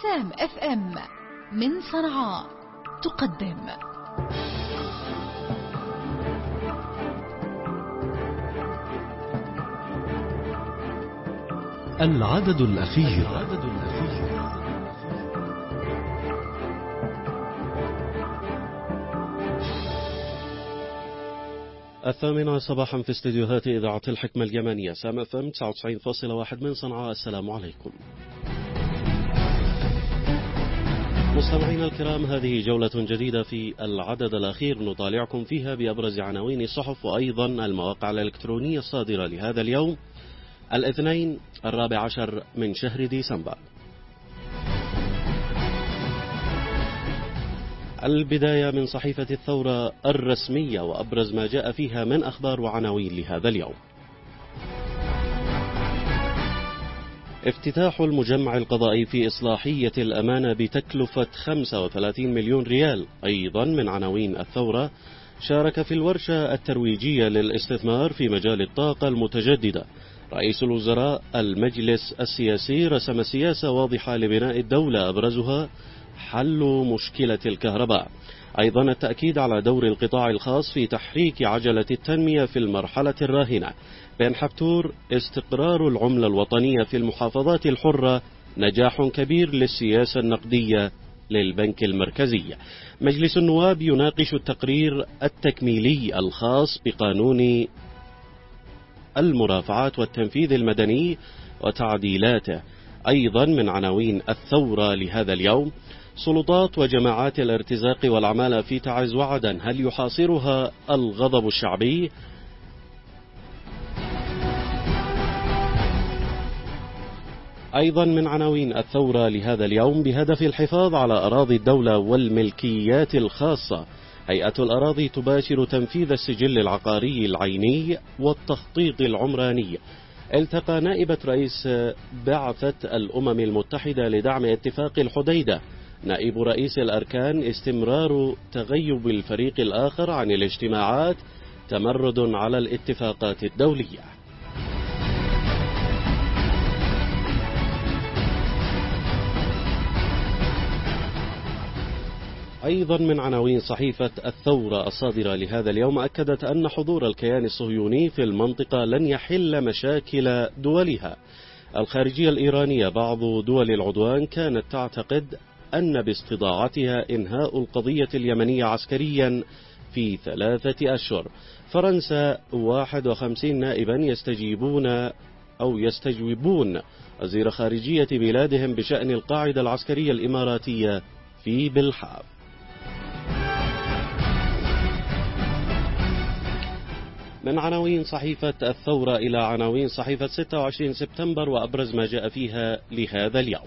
سام اف ام من صنعاء تقدم العدد الأخير. 8:00 صباحا في استديوهات إذاعة الحكمة اليمنية سام اف ام 99.1 من صنعاء. السلام عليكم مستمعينا الكرام، هذه جولة جديدة في العدد الأخير نطالعكم فيها بأبرز عناوين الصحف وأيضا المواقع الإلكترونية الصادرة لهذا اليوم الاثنين 14 من شهر ديسمبر. البداية من صحيفة الثورة الرسمية وأبرز ما جاء فيها من أخبار وعناوين لهذا اليوم. افتتاح المجمع القضائي في إصلاحية الأمانة بتكلفة 35 مليون ريال. أيضا من عناوين الثورة، شارك في الورشة الترويجية للاستثمار في مجال الطاقة المتجددة. رئيس الوزراء المجلس السياسي رسم سياسة واضحة لبناء الدولة، أبرزها حل مشكلة الكهرباء. أيضا التأكيد على دور القطاع الخاص في تحريك عجلة التنمية في المرحلة الراهنة. بن حبتور، استقرار العملة الوطنية في المحافظات الحرة نجاح كبير للسياسة النقدية للبنك المركزي. مجلس النواب يناقش التقرير التكميلي الخاص بقانون المرافعات والتنفيذ المدني وتعديلاته. أيضا من عناوين الثورة لهذا اليوم، سلطات وجماعات الارتزاق والعمالة في تعز وعدن، هل يحاصرها الغضب الشعبي؟ أيضا من عناوين الثورة لهذا اليوم، بهدف الحفاظ على أراضي الدولة والملكيات الخاصة، هيئة الأراضي تباشر تنفيذ السجل العقاري العيني والتخطيط العمراني. التقى نائبة رئيس بعثة الأمم المتحدة لدعم اتفاق الحديدة. نائب رئيس الأركان، استمرار تغيب الفريق الآخر عن الاجتماعات تمرد على الاتفاقات الدولية. أيضا من عناوين صحيفة الثورة الصادرة لهذا اليوم، أكدت أن حضور الكيان الصهيوني في المنطقة لن يحل مشاكل دولها. الخارجية الإيرانية، بعض دول العدوان كانت تعتقد أن باستطاعتها إنهاء القضية اليمنية عسكريا في 3 أشهر. فرنسا، 51 نائبا يستجوبون وزير خارجية بلادهم بشأن القاعدة العسكرية الإماراتية في بلحاف. من عناوين صحيفة الثورة إلى عناوين صحيفة 26 سبتمبر وأبرز ما جاء فيها لهذا اليوم.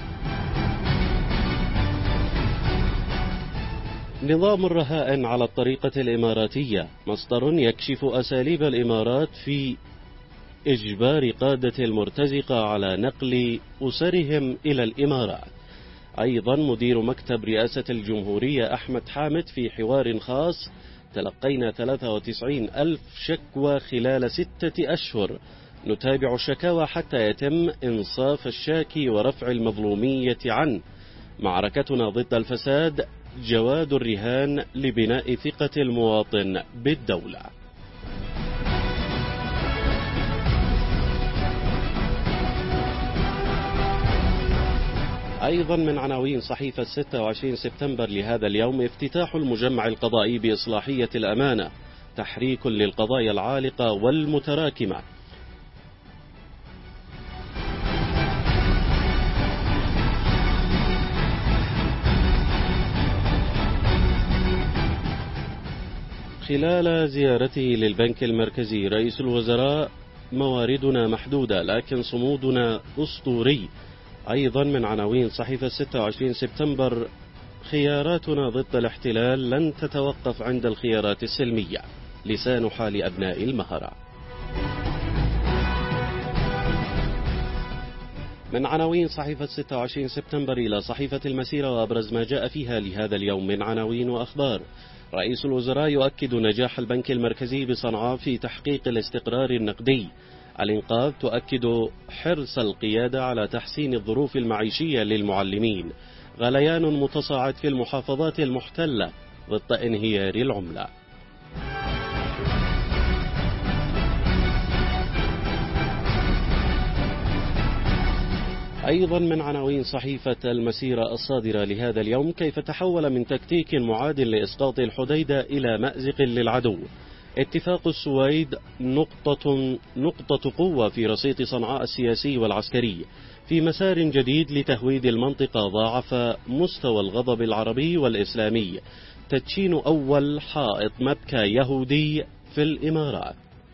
نظام الرهائن على الطريقة الإماراتية، مصدر يكشف أساليب الإمارات في إجبار قادة المرتزقة على نقل أسرهم إلى الإمارات. أيضا مدير مكتب رئاسة الجمهورية أحمد حامد في حوار خاص، تلقينا 93 ألف شكوى خلال 6 أشهر، نتابع الشكاوى حتى يتم إنصاف الشاكي ورفع المظلومية عنه. معركتنا ضد الفساد، جواد الرهان لبناء ثقة المواطن بالدولة. أيضا من عناوين صحيفة 26 سبتمبر لهذا اليوم، افتتاح المجمع القضائي بإصلاحية الأمانة، تحريك للقضايا العالقة والمتراكمة. خلال زيارته للبنك المركزي، رئيس الوزراء، مواردنا محدودة لكن صمودنا أسطوري. أيضا من عناوين صحيفة 26 سبتمبر، خياراتنا ضد الاحتلال لن تتوقف عند الخيارات السلمية، لسان حال أبناء المهرة. من عناوين صحيفة 26 سبتمبر إلى صحيفة المسيرة وأبرز ما جاء فيها لهذا اليوم من عناوين وأخبار. رئيس الوزراء يؤكد نجاح البنك المركزي بصنعاء في تحقيق الاستقرار النقدي. الإنقاذ تؤكد حرص القيادة على تحسين الظروف المعيشية للمعلمين. غليان متصاعد في المحافظات المحتلة ضد انهيار العملة. أيضا من عناوين صحيفة المسيرة الصادرة لهذا اليوم: كيف تحول من تكتيك معاد لإسقاط الحديدة إلى مأزق للعدو. اتفاق السويد نقطة قوة في رصيد صنعاء السياسي والعسكري. في مسار جديد لتهويد المنطقة ضاعف مستوى الغضب العربي والإسلامي. تدشين أول حائط مبكى يهودي في الإمارات.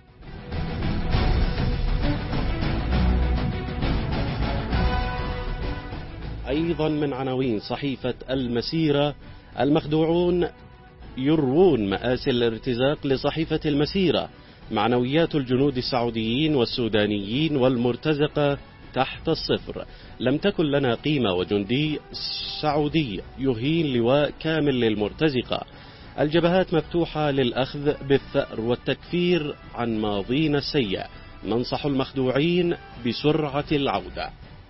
أيضا من عناوين صحيفة المسيرة: المخدوعون يروون مآسي الارتزاق لصحيفة المسيرة. معنويات الجنود السعوديين والسودانيين والمرتزقة تحت الصفر. لم تكن لنا قيمة وجندي سعودي يهين لواء كامل للمرتزقة. الجبهات مفتوحة للأخذ بالثأر والتكفير عن ماضينا السيء. ننصح المخدوعين بسرعة العودة.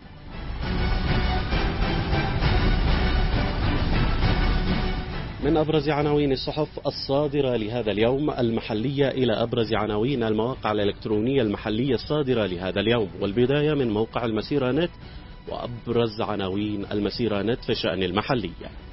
من أبرز عناوين الصحف الصادرة لهذا اليوم المحلية إلى أبرز عناوين المواقع الإلكترونية المحلية الصادرة لهذا اليوم، والبداية من موقع المسيرة نت وأبرز عناوين المسيرة نت في الشأن المحلي.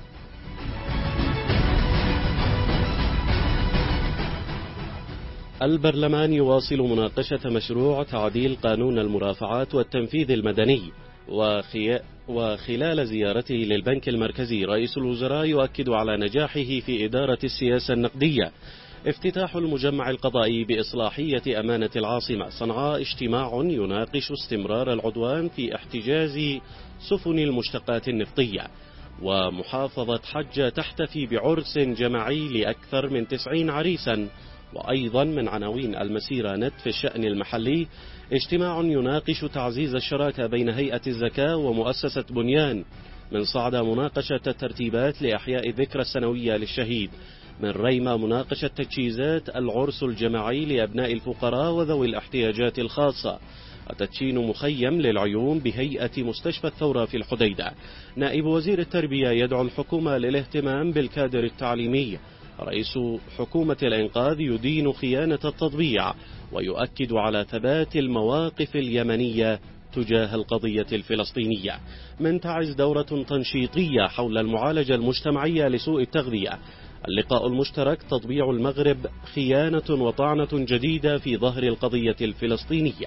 البرلمان يواصل مناقشة مشروع تعديل قانون المرافعات والتنفيذ المدني. وخلال زيارته للبنك المركزي رئيس الوزراء يؤكد على نجاحه في إدارة السياسة النقدية. افتتاح المجمع القضائي بإصلاحية أمانة العاصمة صنعاء. اجتماع يناقش استمرار العدوان في احتجاز سفن المشتقات النفطية. ومحافظة حجة تحتفي بعرس جماعي لأكثر من 90 عريسا. وأيضا من عناوين المسيرة نت في الشأن المحلي: اجتماع يناقش تعزيز الشراكة بين هيئة الزكاة ومؤسسة بنيان. من صعدة مناقشة الترتيبات لإحياء الذكرى السنوية للشهيد. من ريمة مناقشة تجهيزات العرس الجماعي لأبناء الفقراء وذوي الاحتياجات الخاصة. تدشين مخيم للعيون بهيئة مستشفى الثورة في الحديدة. نائب وزير التربية يدعو الحكومة للاهتمام بالكادر التعليمي. رئيس حكومة الإنقاذ يدين خيانة التطبيع ويؤكد على ثبات المواقف اليمنية تجاه القضية الفلسطينية. من تعز دورة تنشيطية حول المعالجة المجتمعية لسوء التغذية. اللقاء المشترك: تطبيع المغرب خيانة وطعنة جديدة في ظهر القضية الفلسطينية.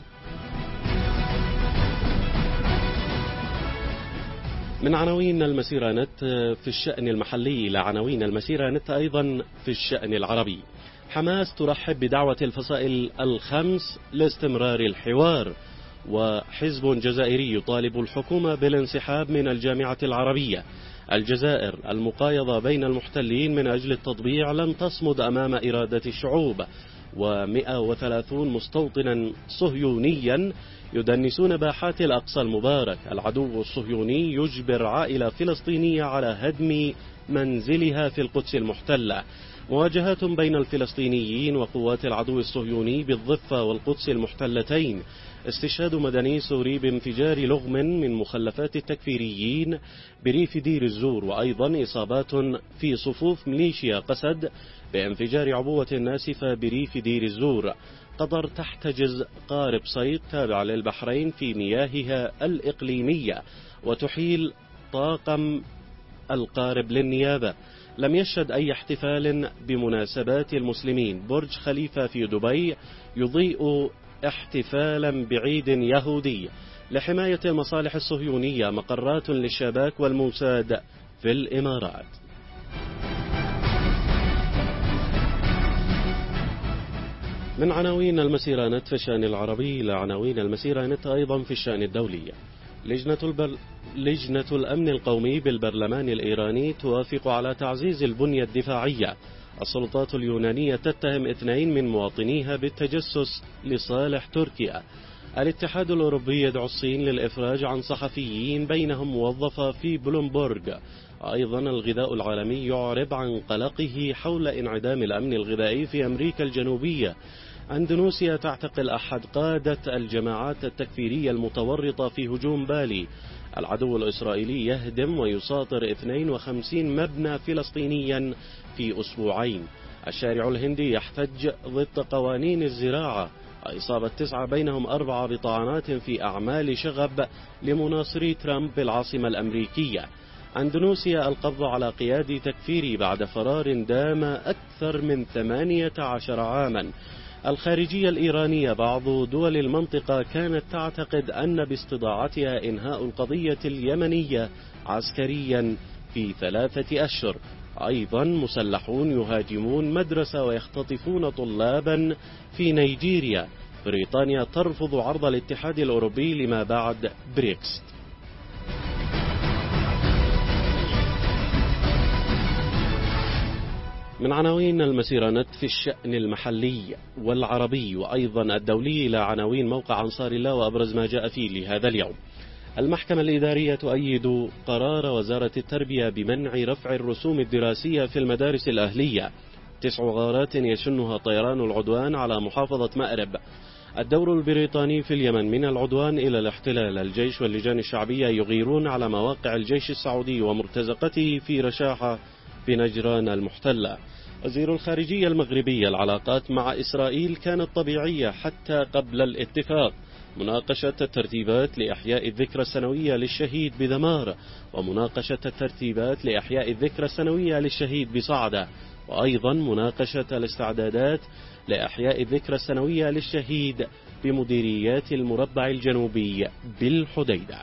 من عناوين المسيرة نت في الشأن المحلي إلى عناوين المسيرة نت أيضا في الشأن العربي. حماس ترحب بدعوة الفصائل الخمس لاستمرار الحوار. وحزب جزائري يطالب الحكومة بالانسحاب من الجامعة العربية. الجزائر: المقايضة بين المحتلين من أجل التطبيع لن تصمد أمام إرادة الشعوب. و130 مستوطنا صهيونيا يدنسون باحات الأقصى المبارك. العدو الصهيوني يجبر عائلة فلسطينية على هدم منزلها في القدس المحتلة. مواجهات بين الفلسطينيين وقوات العدو الصهيوني بالضفة والقدس المحتلتين. استشهاد مدني سوري بانفجار لغم من مخلفات التكفيريين بريف دير الزور. وأيضا إصابات في صفوف ميليشيا قسد بانفجار عبوة ناسفة بريف دير الزور. قطر تحتجز قارب صيد تابع للبحرين في مياهها الإقليمية وتحيل طاقم القارب للنيابة. لم يشهد أي احتفال بمناسبات المسلمين. برج خليفة في دبي يضيء احتفالا بعيد يهودي. لحماية المصالح الصهيونية مقرات للشباك والموساد في الإمارات. من عناوين المسيرة نت في الشأن العربي إلى عناوين المسيرة نت أيضا في الشأن الدولي. لجنة الأمن القومي بالبرلمان الإيراني توافق على تعزيز البنية الدفاعية. السلطات اليونانية تتهم 2 من مواطنيها بالتجسس لصالح تركيا. الاتحاد الأوروبي يدعو الصين للإفراج عن صحفيين بينهم موظفة في بلومبورغ. أيضا الغذاء العالمي يعرب عن قلقه حول انعدام الأمن الغذائي في أمريكا الجنوبية. أندونيسيا تعتقل أحد قادة الجماعات التكفيرية المتورطة في هجوم بالي. العدو الإسرائيلي يهدم ويساطر 52 مبنى فلسطينيا في أسبوعين. الشارع الهندي يحتج ضد قوانين الزراعة. إصابة 9 بينهم 4 بطعنات في أعمال شغب لمناصري ترامب بالعاصمة الأمريكية. أندونيسيا القبض على قيادي تكفيري بعد فرار دام أكثر من 18 عاما. الخارجية الإيرانية بعض دول المنطقة كانت تعتقد أن باستطاعتها إنهاء القضية اليمنية عسكريا في 3 أشهر. أيضا مسلحون يهاجمون مدرسة ويختطفون طلابا في نيجيريا. بريطانيا ترفض عرض الاتحاد الأوروبي لما بعد بريكست. من عناوين المسيرة في الشأن المحلي والعربي وأيضا الدولي إلى عناوين موقع أنصار الله وأبرز ما جاء فيه لهذا اليوم. المحكمة الإدارية تؤيد قرار وزارة التربية بمنع رفع الرسوم الدراسية في المدارس الأهلية. 9 غارات يشنها طيران العدوان على محافظة مأرب. الدور البريطاني في اليمن من العدوان إلى الاحتلال. الجيش واللجان الشعبية يغيرون على مواقع الجيش السعودي ومرتزقته في رشاحة بنجران المحتلة. وزير الخارجية المغربي العلاقات مع إسرائيل كانت طبيعية حتى قبل الاتفاق. مناقشة الترتيبات لإحياء الذكرى السنوية للشهيد بذمار، ومناقشة الترتيبات لإحياء الذكرى السنوية للشهيد بصعدة، وأيضا مناقشة الاستعدادات لإحياء الذكرى السنوية للشهيد بمديريات المربع الجنوبي بالحديدة.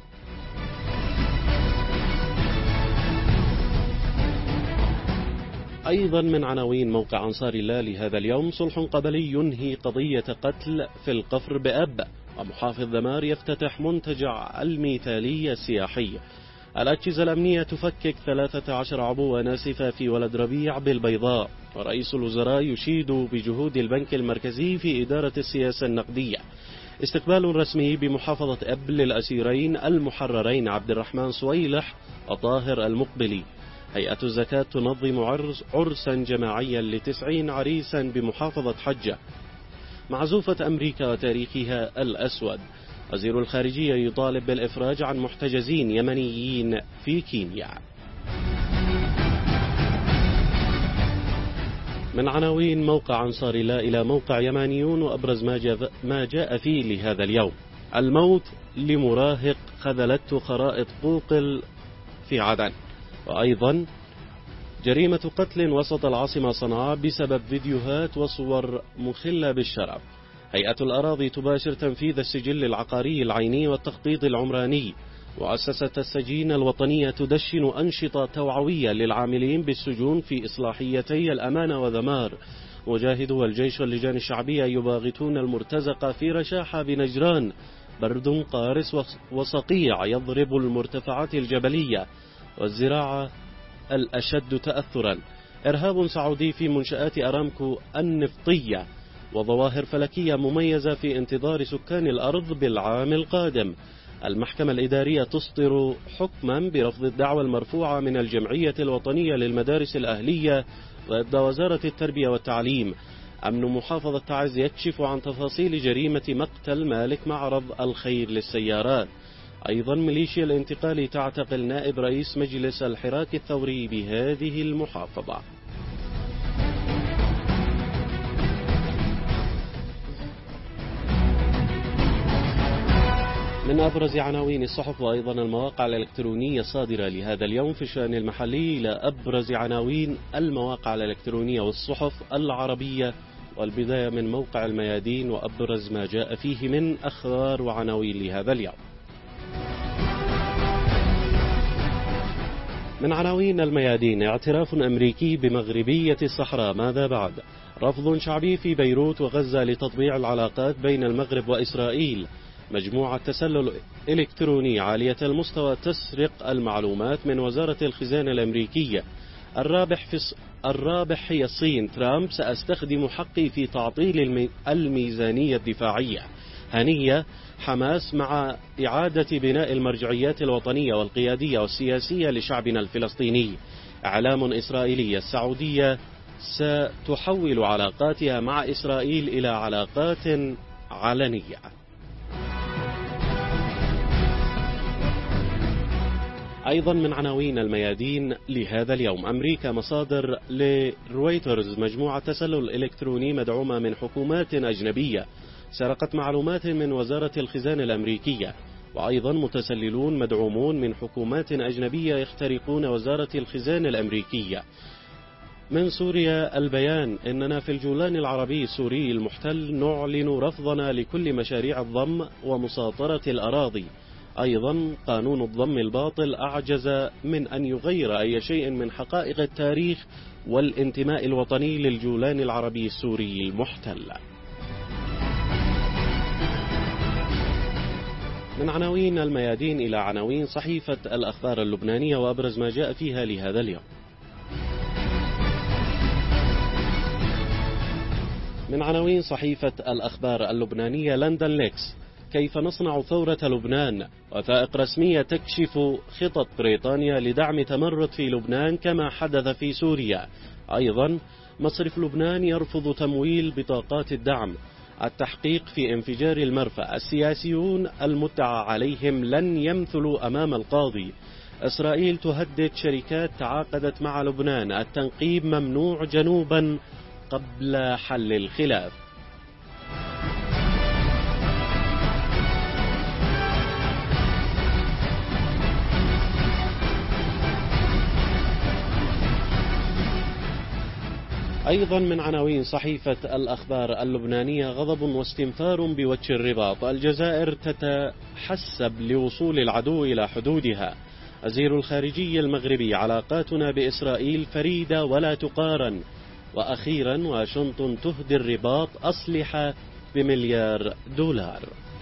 أيضا من عناوين موقع أنصار الله لهذا اليوم: صلح قبلي ينهي قضية قتل في القفر بأب، ومحافظ ذمار يفتتح منتجع الميثالية السياحي. الأجهزة الأمنية تفكك 13 عبوة ناسفة في ولد ربيع بالبيضاء. ورئيس الوزراء يشيد بجهود البنك المركزي في إدارة السياسة النقدية. استقبال رسمي بمحافظة أب للأسيرين المحررين عبد الرحمن صويلح وطاهر المقبلي. هيئة الزكاة تنظم عرسا جماعيا ل90 عريسا بمحافظة حجة. معزوفة أمريكا وتاريخها الأسود. وزير الخارجية يطالب بالإفراج عن محتجزين يمنيين في كينيا. من عناوين موقع أنصار الله إلى موقع يمانيون وأبرز ما جاء فيه لهذا اليوم: الموت لمراهق خذلته خرائط قوقل في عدن. وأيضا جريمة قتل وسط العاصمة صنعاء بسبب فيديوهات وصور مخلة بالشرف. هيئة الأراضي تباشر تنفيذ السجل العقاري العيني والتخطيط العمراني. مؤسسة السجين الوطنية تدشن أنشطة توعوية للعاملين بالسجون في إصلاحيتي الأمانة وذمار. مجاهدو الجيش واللجان الشعبية يباغتون المرتزقة في رشاحة بنجران. برد قارس وصقيع يضرب المرتفعات الجبلية. والزراعة الأشد تأثرا. إرهاب سعودي في منشآت أرامكو النفطية. وظواهر فلكية مميزة في انتظار سكان الأرض بالعام القادم. المحكمة الإدارية تصدر حكما برفض الدعوى المرفوعة من الجمعية الوطنية للمدارس الأهلية ضد وزارة التربية والتعليم. أمن محافظة تعز يكشف عن تفاصيل جريمة مقتل مالك معرض الخير للسيارات. أيضا ميليشيا الانتقال تعتقل نائب رئيس مجلس الحراك الثوري بهذه المحافظة. من أبرز عناوين الصحف وأيضا المواقع الإلكترونية الصادرة لهذا اليوم في الشأن المحلي إلى أبرز عناوين المواقع الإلكترونية والصحف العربية، والبداية من موقع الميادين وأبرز ما جاء فيه من أخبار وعناوين لهذا اليوم. من عناوين الميادين: اعتراف أمريكي بمغربية الصحراء، ماذا بعد؟ رفض شعبي في بيروت وغزة لتطبيع العلاقات بين المغرب وإسرائيل. مجموعة تسلل إلكتروني عالية المستوى تسرق المعلومات من وزارة الخزانة الأمريكية. الرابح هي الصين. ترامب: سأستخدم حقي في تعطيل الميزانية الدفاعية. هنية: حماس مع إعادة بناء المرجعيات الوطنية والقيادية والسياسية لشعبنا الفلسطيني. إعلام إسرائيلي: السعودية ستحول علاقاتها مع إسرائيل إلى علاقات علنية. أيضا من عناوين الميادين لهذا اليوم: أمريكا مصادر لرويترز مجموعة تسلل إلكتروني مدعومة من حكومات أجنبية سرقت معلومات من وزارة الخزانة الأمريكية. وأيضا متسللون مدعومون من حكومات أجنبية يخترقون وزارة الخزانة الأمريكية. من سوريا البيان: إننا في الجولان العربي السوري المحتل نعلن رفضنا لكل مشاريع الضم ومساطرة الأراضي. أيضا قانون الضم الباطل أعجز من أن يغير أي شيء من حقائق التاريخ والانتماء الوطني للجولان العربي السوري المحتل. من عناوين الميادين إلى عناوين صحيفة الأخبار اللبنانية وأبرز ما جاء فيها لهذا اليوم. من عناوين صحيفة الأخبار اللبنانية: لندن ليكس، كيف نصنع ثورة لبنان، وثائق رسمية تكشف خطط بريطانيا لدعم تمرد في لبنان كما حدث في سوريا. أيضا مصرف لبنان يرفض تمويل بطاقات الدعم. التحقيق في انفجار المرفأ، السياسيون المدعى عليهم لن يمثلوا أمام القاضي. إسرائيل تهدد شركات تعاقدت مع لبنان. التنقيب ممنوع جنوبا قبل حل الخلاف. أيضا من عناوين صحيفة الأخبار اللبنانية: غضب واستنفار بوجه الرباط، الجزائر تتحسب لوصول العدو إلى حدودها. وزير الخارجية المغربي: علاقاتنا بإسرائيل فريدة ولا تقارن. وأخيرا واشنطن تهدي الرباط أسلحة بمليار دولار.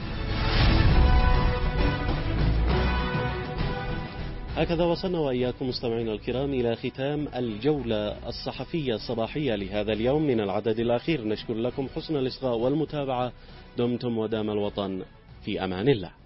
هكذا وصلنا وإياكم مستمعينا الكرام إلى ختام الجولة الصحفية الصباحية لهذا اليوم من العدد الأخير. نشكر لكم حسن الإصغاء والمتابعة. دمتم ودام الوطن في أمان الله.